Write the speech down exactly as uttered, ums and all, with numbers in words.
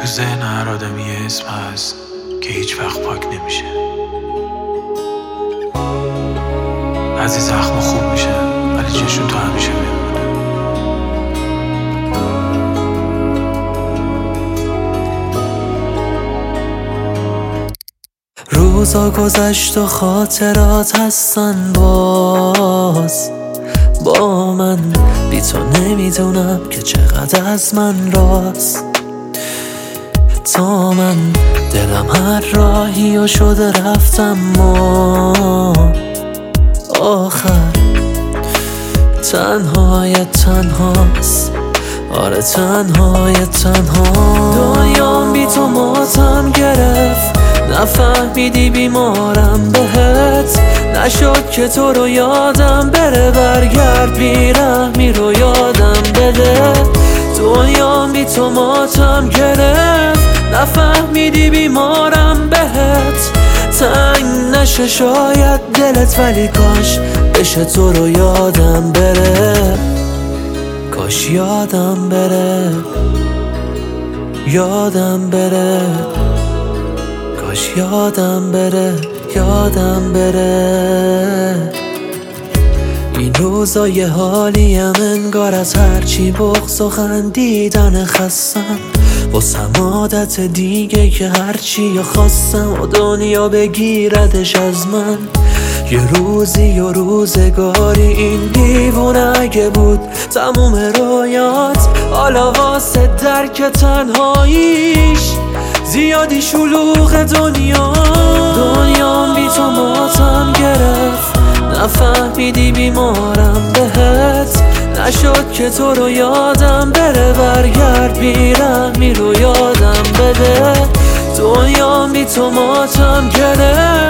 تو ذهن هر آدم یه اسم هست که هیچ وقت پاک نمیشه. بعضی زخم خوب میشن ولی چشون تو همیشه میمونه. روزا گذشت و خاطرات هستن باز با من، بی تو نمیدونم که چقدر از من راست. تا من دلم هر راهی و شده رفتم و آخر تنهایت تنهاست. آره تنهایت تنها. دنیام بی تو ماتم گرفت، نفهمیدی بیمارم بهت. نشد که تو رو یادم بره، برگرد بیرحمی رو یادم بده. دنیام بی تو ماتم گرفت، نفهمیدی بیمارم بهت. تنگ نشه شاید دلت ولی کاش بشه تو رو یادم بره. کاش یادم بره، یادم بره. کاش یادم بره، یادم بره. این روزا یه حالیم انگار از هرچی بغض و خندیدن خستم. واسم عادت دیگه که هرچی یا خواستم و دنیا بگیردش از من. یه روزی و روزگاری این دیوونه اگه بود تموم رویات، حالا واسه درک تنهاییش زیادی شلوغ دنیا. دنیام بی تو ماتم گرفت، نفهمیدی بیمارم بهت. نشد که تو رو یادم بره، برگرد بیرحمی رو یادم بده. دنیام بی تو ماتم گرفت،